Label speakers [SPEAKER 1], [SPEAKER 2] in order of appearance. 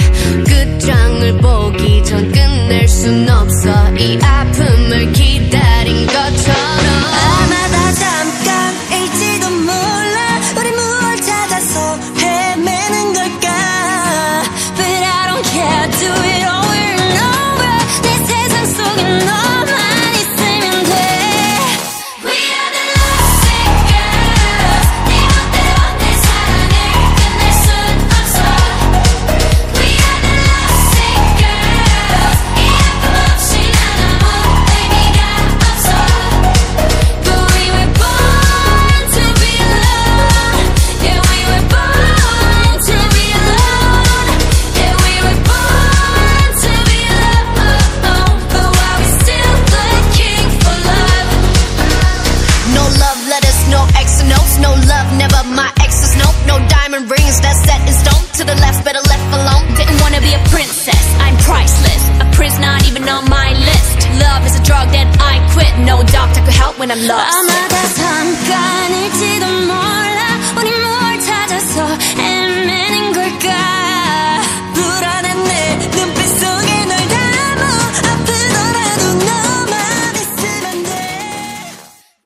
[SPEAKER 1] 끝장을 보기 전 끝낼 순 없어 이 아픔을 기다린 것처럼
[SPEAKER 2] 아마 다 잠깐일지도 몰라 우리 무얼 찾아서 헤매는 걸까 But I don't care do it over and over 내 세상 속에 너만 있으면 돼 We are the lovesick girls 네 멋대로 내 사랑을 끝낼 순 없어 We are the lovesick girls 이 아픔 없이 난 아무 의미가 없어 But we were born to be alone Yeah we were born to be alone Yeah we were born to be alone But why we still looking for love
[SPEAKER 1] No love letters, no X and notes No love, never my exes, no No diamond rings that's set in stone To the left, better left alone
[SPEAKER 2] Didn't wanna be a princess, I'm priceless A prince not even on my list Love is a drug that I quit No doctor could help when I'm lost